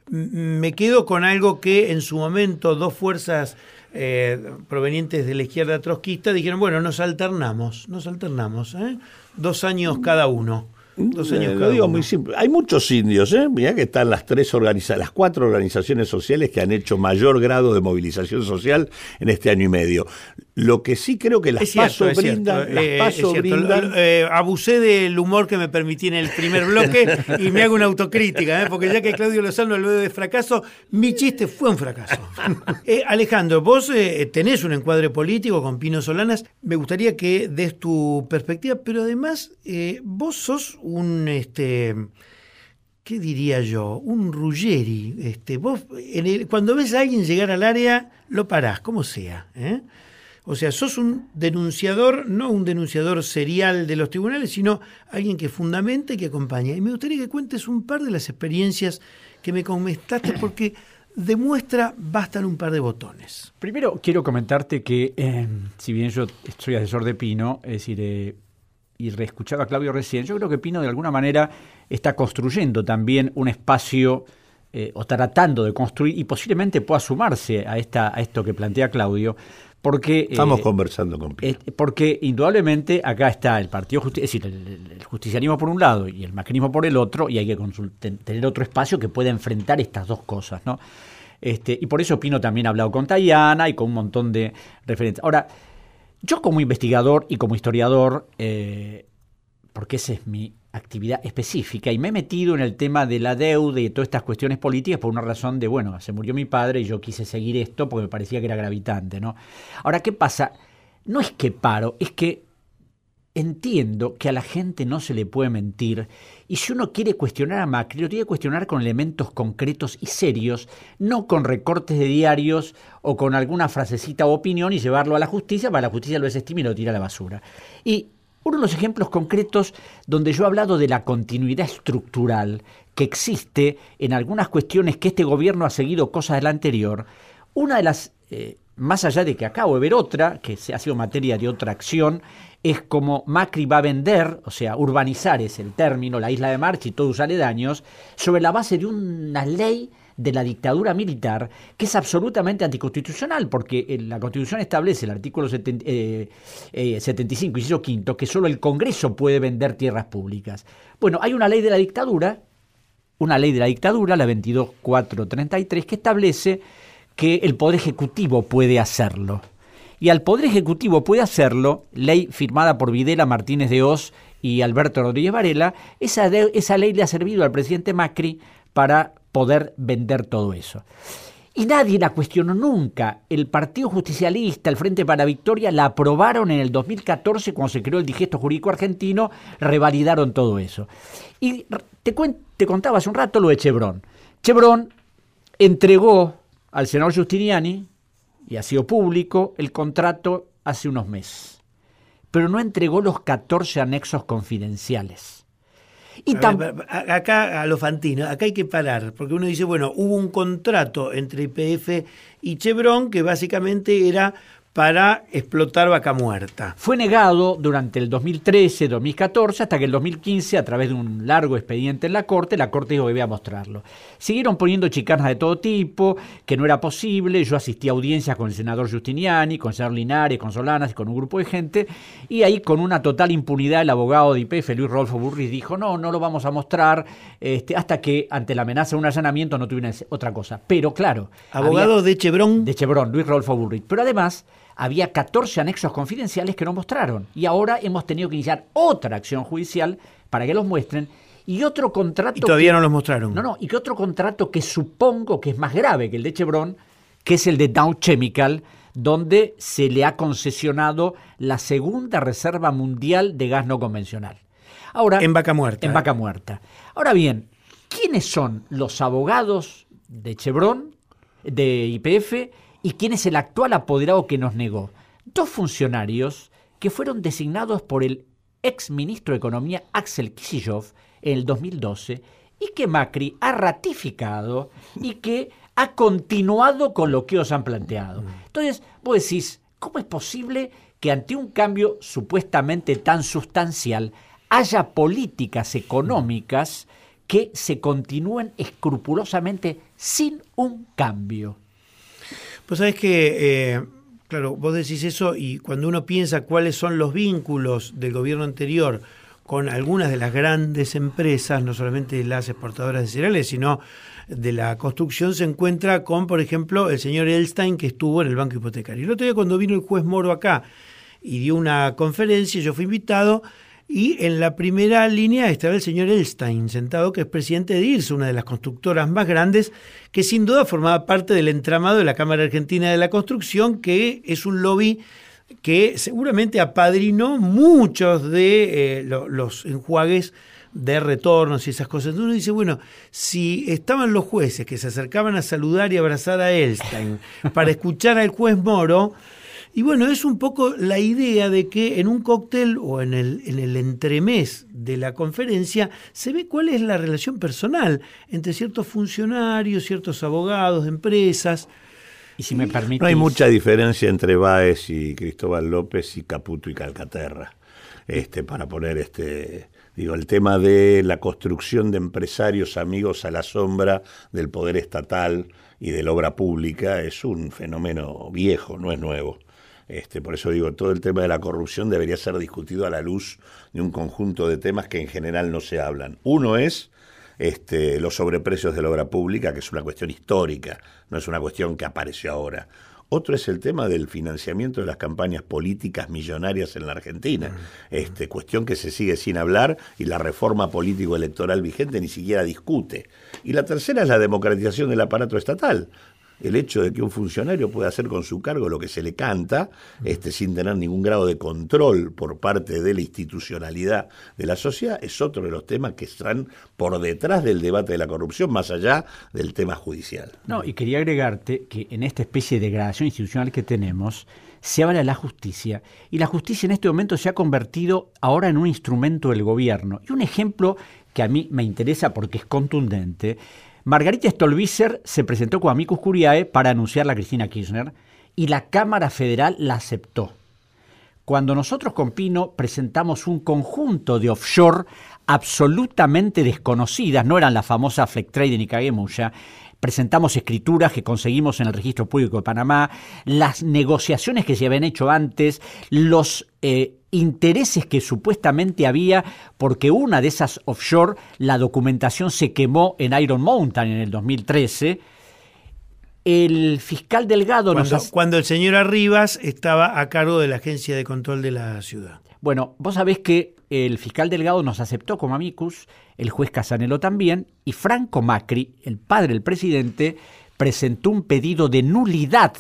M- me quedo con algo que en su momento dos fuerzas eh, provenientes de la izquierda trotskista dijeron, bueno, nos alternamos, nos alternamos, ¿eh? Dos años cada uno. Dos años eh, cada lo digo uno. muy simple. Hay muchos indios, ¿eh? Mirá que están las tres organiza las cuatro organizaciones sociales que han hecho mayor grado de movilización social en este año y medio. Lo que sí creo que las PASO brindan, las PASO brindan. Eh, abusé del humor que me permití en el primer bloque y me hago una autocrítica, ¿eh? Porque ya que Claudio Lozano habló de fracaso, mi chiste fue un fracaso. eh, Alejandro, vos eh, tenés un encuadre político con Pino Solanas. Me gustaría que des tu perspectiva, pero además eh, vos sos un, este, ¿qué diría yo? Un Ruggeri. Este, vos, en el, cuando ves a alguien llegar al área, lo parás, como sea, ¿eh? O sea, sos un denunciador, no un denunciador serial de los tribunales, sino alguien que fundamenta y que acompaña. Y me gustaría que cuentes un par de las experiencias que me comentaste, porque demuestra bastan un par de botones. Primero quiero comentarte que, eh, si bien yo soy asesor de Pino, es decir, eh, y reescuchaba a Claudio recién, yo creo que Pino de alguna manera está construyendo también un espacio, eh, o tratando de construir, y posiblemente pueda sumarse a, esta, a esto que plantea Claudio, porque estamos eh, conversando con Pino. Eh, porque indudablemente acá está el Partido Justicia, es decir, el, el justicialismo por un lado y el macrismo por el otro, y hay que consult- tener otro espacio que pueda enfrentar estas dos cosas, ¿no? Este, y por eso Pino también ha hablado con Tayana y con un montón de referentes. Ahora, yo como investigador y como historiador, eh, porque esa es mi actividad específica, y me he metido en el tema de la deuda y de todas estas cuestiones políticas por una razón de, bueno, se murió mi padre y yo quise seguir esto porque me parecía que era gravitante, ¿no? Ahora, ¿qué pasa? No es que paro, es que entiendo que a la gente no se le puede mentir, y si uno quiere cuestionar a Macri, lo tiene que cuestionar con elementos concretos y serios, no con recortes de diarios o con alguna frasecita o opinión y llevarlo a la justicia para que la justicia lo desestime y lo tire a la basura. Y uno de los ejemplos concretos donde yo he hablado de la continuidad estructural que existe en algunas cuestiones que este gobierno ha seguido cosas del anterior, una de las, eh, más allá de que acabo de ver otra, que ha sido materia de otra acción, es como Macri va a vender, o sea, urbanizar es el término, la isla de Marcha y todos sus aledaños, sobre la base de una ley de la dictadura militar que es absolutamente anticonstitucional, porque la Constitución establece, el artículo setenta, eh, eh, setenta y cinco, inciso quinto, que solo el Congreso puede vender tierras públicas. Bueno, hay una ley de la dictadura, una ley de la dictadura, la veintidós mil cuatrocientos treinta y tres, que establece que el Poder Ejecutivo puede hacerlo. Y al Poder Ejecutivo puede hacerlo, ley firmada por Videla, Martínez de Hoz y Alberto Rodríguez Varela, esa, de, esa ley le ha servido al presidente Macri para poder vender todo eso. Y nadie la cuestionó nunca. El Partido Justicialista, el Frente para la Victoria, la aprobaron en el dos mil catorce cuando se creó el Digesto Jurídico Argentino, revalidaron todo eso. Y te, cuen- te contaba hace un rato lo de Chevron. Chevron entregó al senador Giustiniani, y ha sido público, el contrato hace unos meses, pero no entregó los catorce anexos confidenciales. Y a ver, acá a lo Fantino, acá hay que parar, porque uno dice, bueno, hubo un contrato entre Y P F y Chevron que básicamente era para explotar Vaca Muerta. Fue negado durante el dos mil trece, dos mil catorce, hasta que el dos mil quince, a través de un largo expediente en la Corte, la Corte dijo que iba a mostrarlo. Siguieron poniendo chicanas de todo tipo, que no era posible. Yo asistí a audiencias con el senador Giustiniani, con el senador Linares, con Solanas y con un grupo de gente, y ahí con una total impunidad el abogado de Y P F, Luis Rodolfo Burris, dijo no, no lo vamos a mostrar, este, hasta que ante la amenaza de un allanamiento no tuvieron otra cosa. Pero claro... Abogado había, de Chevron. De Chevron, Luis Rodolfo Burris. Pero además... había catorce anexos confidenciales que no mostraron, y ahora hemos tenido que iniciar otra acción judicial para que los muestren, y otro contrato... Y todavía que, no los mostraron. No, no, y que otro contrato que supongo que es más grave que el de Chevron, que es el de Dow Chemical, donde se le ha concesionado la segunda reserva mundial de gas no convencional. Ahora, en Vaca Muerta. En Vaca Muerta. Ahora bien, ¿quiénes son los abogados de Chevron, de Y P F, y quién es el actual apoderado que nos negó? Dos funcionarios que fueron designados por el ex ministro de Economía Axel Kicillof en el dos mil doce y que Macri ha ratificado y que ha continuado con lo que os han planteado. Entonces, vos decís, ¿cómo es posible que ante un cambio supuestamente tan sustancial haya políticas económicas que se continúen escrupulosamente sin un cambio? Pues sabés que, eh, claro, vos decís eso y cuando uno piensa cuáles son los vínculos del gobierno anterior con algunas de las grandes empresas, no solamente las exportadoras de cereales, sino de la construcción, se encuentra con, por ejemplo, el señor Elstein, que estuvo en el Banco Hipotecario. El otro día cuando vino el juez Moro acá y dio una conferencia, yo fui invitado, y en la primera línea estaba el señor Elstein sentado, que es presidente de I R S, una de las constructoras más grandes, que sin duda formaba parte del entramado de la Cámara Argentina de la Construcción, que es un lobby que seguramente apadrinó muchos de eh, lo, los enjuagues de retornos y esas cosas. Entonces uno dice, bueno, si estaban los jueces que se acercaban a saludar y abrazar a Elstein para escuchar al juez Moro, Y bueno, es un poco la idea de que en un cóctel o en el, en el entremés de la conferencia se ve cuál es la relación personal entre ciertos funcionarios, ciertos abogados de empresas. Y si me permitís... No hay mucha diferencia entre Báez y Cristóbal López y Caputo y Calcaterra. Este, para poner este, digo, el tema de la construcción de empresarios amigos a la sombra del poder estatal y de la obra pública es un fenómeno viejo, no es nuevo. Este, por eso digo, todo el tema de la corrupción debería ser discutido a la luz de un conjunto de temas que en general no se hablan. Uno es este, los sobreprecios de la obra pública, que es una cuestión histórica, no es una cuestión que apareció ahora. Otro es el tema del financiamiento de las campañas políticas millonarias en la Argentina, este, cuestión que se sigue sin hablar y la reforma político-electoral vigente ni siquiera discute. Y la tercera es la democratización del aparato estatal. El hecho de que un funcionario pueda hacer con su cargo lo que se le canta, este, sin tener ningún grado de control por parte de la institucionalidad de la sociedad, es otro de los temas que están por detrás del debate de la corrupción, más allá del tema judicial. No, y quería agregarte que en esta especie de degradación institucional que tenemos, se habla de la justicia, y la justicia en este momento se ha convertido ahora en un instrumento del gobierno. Y un ejemplo que a mí me interesa porque es contundente: Margarita Stolbizer se presentó como amicus curiae para anunciar a Cristina Kirchner y la Cámara Federal la aceptó. Cuando nosotros con Pino presentamos un conjunto de offshore absolutamente desconocidas, no eran la famosa Flectrade ni Caguemuya, presentamos escrituras que conseguimos en el Registro Público de Panamá, las negociaciones que se habían hecho antes, los eh, intereses que supuestamente había, porque una de esas offshore, la documentación se quemó en Iron Mountain en el dos mil trece. El fiscal Delgado... Cuando, nos ha... cuando el señor Arribas estaba a cargo de la Agencia de Control de la Ciudad. Bueno, vos sabés que el fiscal Delgado nos aceptó como amicus, el juez Casanelo también, y Franco Macri, el padre del presidente, presentó un pedido de nulidad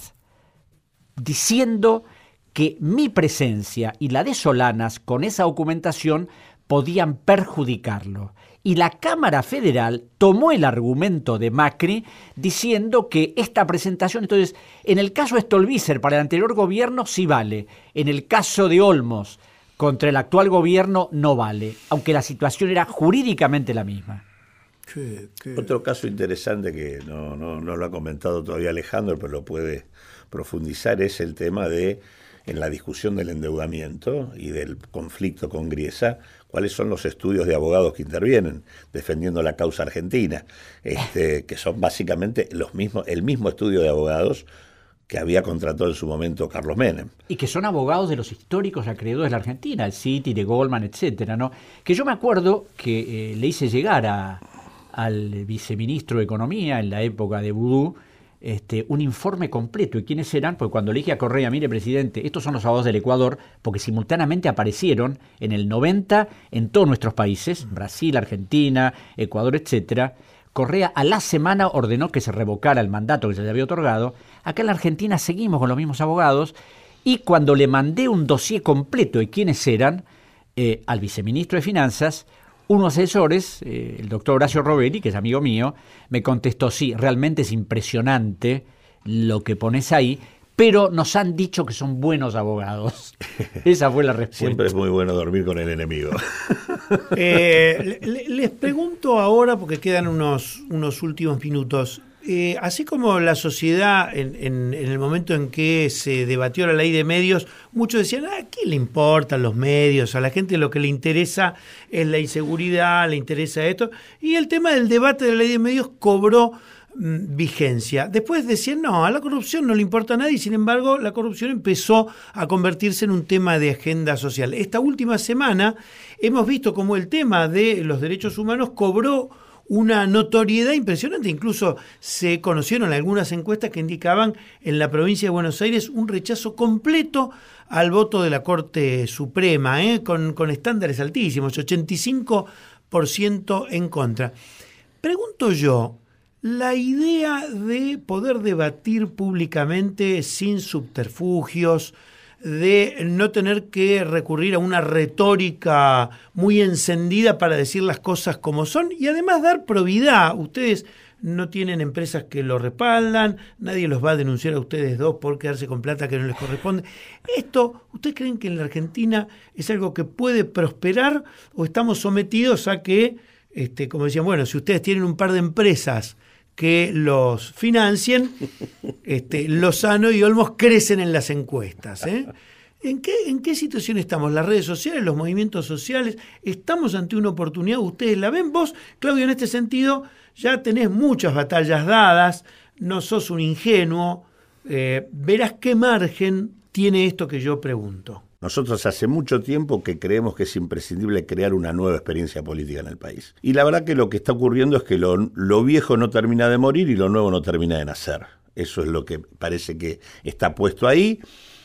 diciendo que mi presencia y la de Solanas con esa documentación podían perjudicarlo. Y la Cámara Federal tomó el argumento de Macri diciendo que esta presentación, entonces, en el caso de Stolbizer para el anterior gobierno sí vale, en el caso de Olmos contra el actual gobierno no vale, aunque la situación era jurídicamente la misma. ¿Qué, qué? Otro caso interesante que no, no, no lo ha comentado todavía Alejandro, pero lo puede profundizar, es el tema de, en la discusión del endeudamiento y del conflicto con Griesa, cuáles son los estudios de abogados que intervienen defendiendo la causa argentina, este, que son básicamente los mismos, el mismo estudio de abogados que había contratado en su momento Carlos Menem. Y que son abogados de los históricos acreedores de la Argentina, el Citi, de Goldman, etcétera, ¿no? Que yo me acuerdo que eh, le hice llegar a, al viceministro de Economía en la época de Vudú este, un informe completo. ¿Y quiénes eran? Porque cuando le dije a Correa, mire, presidente, estos son los abogados del Ecuador, porque simultáneamente aparecieron en el noventa en todos nuestros países, Brasil, Argentina, Ecuador, etcétera. Correa a la semana ordenó que se revocara el mandato que se le había otorgado. Acá en la Argentina seguimos con los mismos abogados, y cuando le mandé un dossier completo de quiénes eran, eh, al viceministro de Finanzas, unos asesores, eh, el doctor Horacio Rovelli, que es amigo mío, me contestó: sí, realmente es impresionante lo que pones ahí, pero nos han dicho que son buenos abogados. Esa fue la respuesta. Siempre es muy bueno dormir con el enemigo. Eh, le, les pregunto ahora, porque quedan unos, unos últimos minutos, eh, así como la sociedad en, en, en el momento en que se debatió la ley de medios, muchos decían, ¿a qué le importan los medios? A la gente lo que le interesa es la inseguridad, le interesa esto, y el tema del debate de la ley de medios cobró vigencia. Después decían, no, a la corrupción no le importa a nadie, y sin embargo la corrupción empezó a convertirse en un tema de agenda social. Esta última semana hemos visto cómo el tema de los derechos humanos cobró una notoriedad impresionante. Incluso se conocieron algunas encuestas que indicaban en la provincia de Buenos Aires un rechazo completo al voto de la Corte Suprema, ¿eh? con, con estándares altísimos, ochenta y cinco por ciento en contra. Pregunto yo, la idea de poder debatir públicamente sin subterfugios, de no tener que recurrir a una retórica muy encendida para decir las cosas como son y además dar probidad. Ustedes no tienen empresas que lo respaldan, nadie los va a denunciar a ustedes dos por quedarse con plata que no les corresponde. ¿Esto, ustedes creen que en la Argentina es algo que puede prosperar o estamos sometidos a que, este, como decían, bueno, si ustedes tienen un par de empresas que los financien, este, Lozano y Olmos crecen en las encuestas, ¿eh? ¿En qué, ¿En qué situación estamos? ¿Las redes sociales, los movimientos sociales? ¿Estamos ante una oportunidad? ¿Ustedes la ven? Vos, Claudio, en este sentido, ya tenés muchas batallas dadas, no sos un ingenuo, eh, verás qué margen tiene esto que yo pregunto. Nosotros hace mucho tiempo que creemos que es imprescindible crear una nueva experiencia política en el país. Y la verdad que lo que está ocurriendo es que lo, lo viejo no termina de morir y lo nuevo no termina de nacer. Eso es lo que parece que está puesto ahí.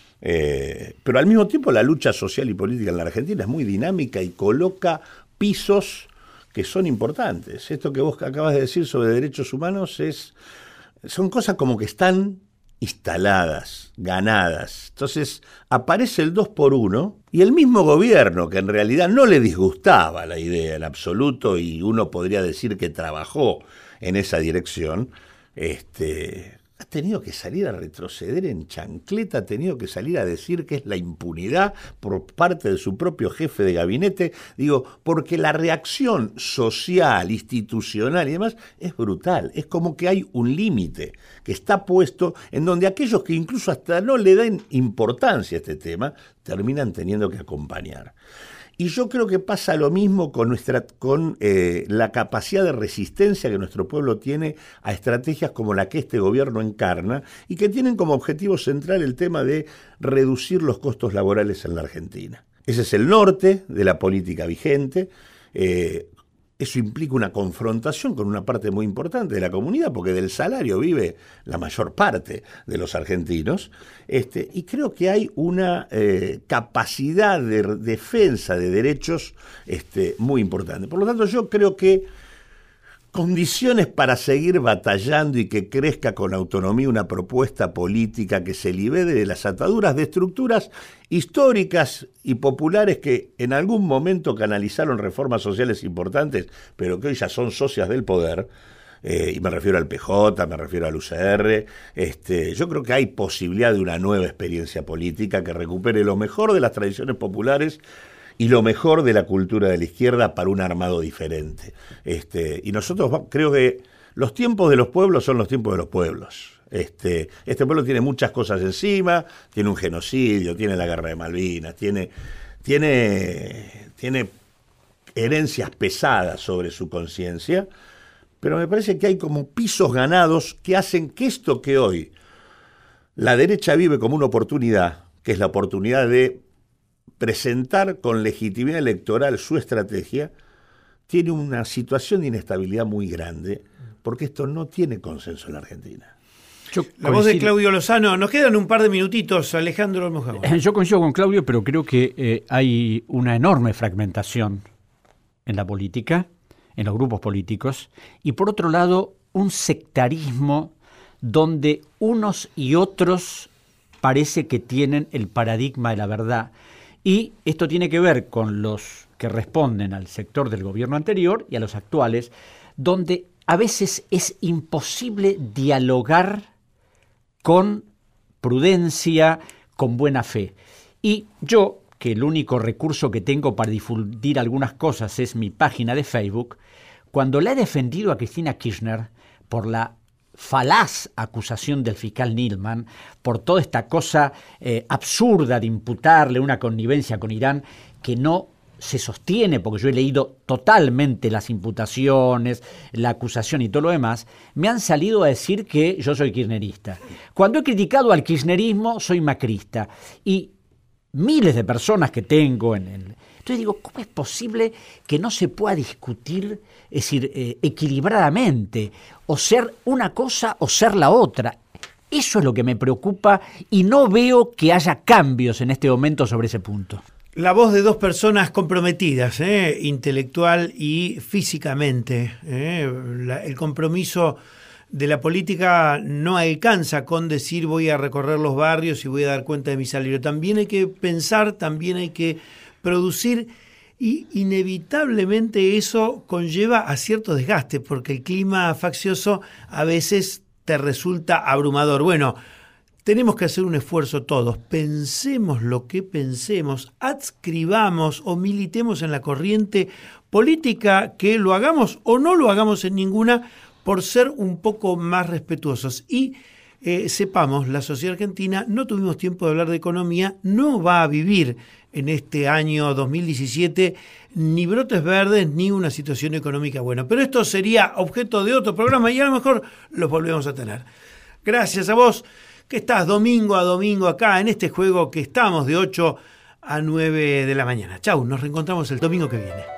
Eh, pero al mismo tiempo la lucha social y política en la Argentina es muy dinámica y coloca pisos que son importantes. Esto que vos acabas de decir sobre derechos humanos es, son cosas como que están instaladas, ganadas. Entonces aparece el dos por uno y el mismo gobierno, que en realidad no le disgustaba la idea en absoluto y uno podría decir que trabajó en esa dirección, este, ha tenido que salir a retroceder en chancleta, ha tenido que salir a decir que es la impunidad por parte de su propio jefe de gabinete, digo, porque la reacción social, institucional y demás es brutal, es como que hay un límite que está puesto en donde aquellos que incluso hasta no le dan importancia a este tema, terminan teniendo que acompañar. Y yo creo que pasa lo mismo con, nuestra, con eh, la capacidad de resistencia que nuestro pueblo tiene a estrategias como la que este gobierno encarna y que tienen como objetivo central el tema de reducir los costos laborales en la Argentina. Ese es el norte de la política vigente. Eh, Eso implica una confrontación con una parte muy importante de la comunidad, porque del salario vive la mayor parte de los argentinos, este, y creo que hay una eh, capacidad de defensa de derechos este, muy importante. Por lo tanto, yo creo que condiciones para seguir batallando y que crezca con autonomía una propuesta política que se libere de las ataduras de estructuras históricas y populares que en algún momento canalizaron reformas sociales importantes, pero que hoy ya son socias del poder, eh, y me refiero al P J, me refiero al U C R, este, yo creo que hay posibilidad de una nueva experiencia política que recupere lo mejor de las tradiciones populares y lo mejor de la cultura de la izquierda para un armado diferente. Este, y nosotros creo que los tiempos de los pueblos son los tiempos de los pueblos. Este, este pueblo tiene muchas cosas encima, tiene un genocidio, tiene la guerra de Malvinas, tiene, tiene, tiene herencias pesadas sobre su conciencia, pero me parece que hay como pisos ganados que hacen que esto que hoy la derecha vive como una oportunidad, que es la oportunidad de presentar con legitimidad electoral su estrategia, tiene una situación de inestabilidad muy grande, porque esto no tiene consenso en la Argentina. Yo la voz de Claudio Lozano. Nos quedan un par de minutitos, Alejandro Olmos. Yo coincido con Claudio, pero creo que eh, hay una enorme fragmentación en la política, en los grupos políticos, y por otro lado, un sectarismo donde unos y otros parece que tienen el paradigma de la verdad. Y esto tiene que ver con los que responden al sector del gobierno anterior y a los actuales, donde a veces es imposible dialogar con prudencia, con buena fe. Y yo, que el único recurso que tengo para difundir algunas cosas es mi página de Facebook, cuando la he defendido a Cristina Kirchner por la falaz acusación del fiscal Nilman, por toda esta cosa eh, absurda de imputarle una connivencia con Irán que no se sostiene, porque yo he leído totalmente las imputaciones, la acusación y todo lo demás, me han salido a decir que yo soy kirchnerista. Cuando he criticado al kirchnerismo, soy macrista. Y miles de personas que tengo en el... Entonces digo, ¿cómo es posible que no se pueda discutir, es decir, eh, equilibradamente, o ser una cosa o ser la otra? Eso es lo que me preocupa y no veo que haya cambios en este momento sobre ese punto. La voz de dos personas comprometidas, ¿eh? intelectual y físicamente. ¿eh? La, el compromiso de la política no alcanza con decir voy a recorrer los barrios y voy a dar cuenta de mi salario. También hay que pensar, también hay que producir, y inevitablemente eso conlleva a cierto desgaste, porque el clima faccioso a veces te resulta abrumador. Bueno, tenemos que hacer un esfuerzo todos, pensemos lo que pensemos, adscribamos o militemos en la corriente política, que lo hagamos o no lo hagamos en ninguna, por ser un poco más respetuosos. Y eh, sepamos, la sociedad argentina, no tuvimos tiempo de hablar de economía, no va a vivir en este año dos mil diecisiete ni brotes verdes ni una situación económica buena. Pero esto sería objeto de otro programa y a lo mejor los volvemos a tener. Gracias a vos que estás domingo a domingo acá en este juego que estamos de ocho a nueve de la mañana. Chau, nos reencontramos el domingo que viene.